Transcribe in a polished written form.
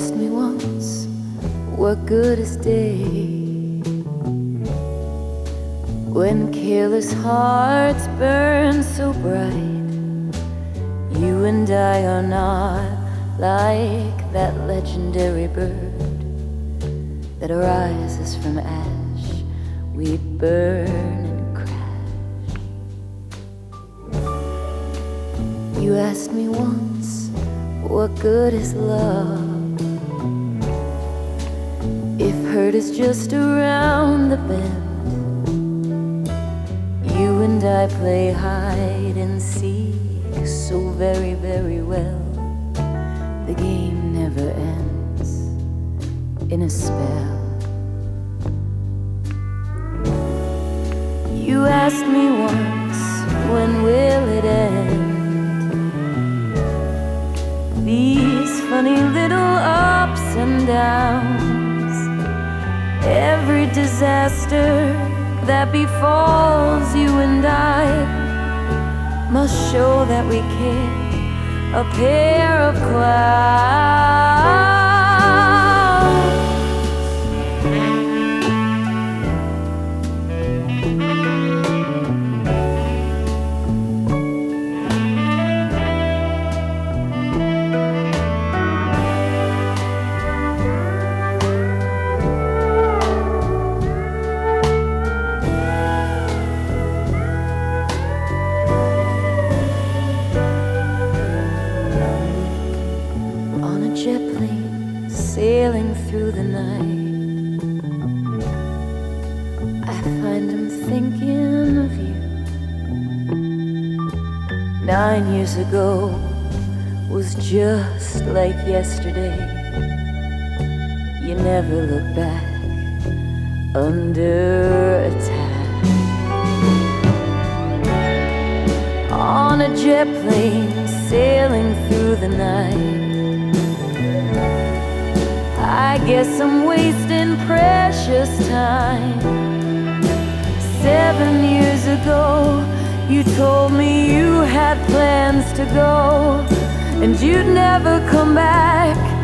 asked me once, what good is day when careless hearts burn so bright? You and I are not like that legendary bird that arises from ash. We burn and crash. You asked me once, what good is love if hurt is just around the bend? You and I play hide and seek so very, very well. The game never ends in a spell. You asked me once, when will it end? These funny little ups and downs, every disaster that befalls you and I must show that we care, a pair of clouds. Jet plane sailing through the night, I find him thinking of you. 9 years ago was just like yesterday. You never look back under attack. On a jet plane sailing through the night, I guess I'm wasting precious time. 7 years ago, you told me you had plans to go, and you'd never come back.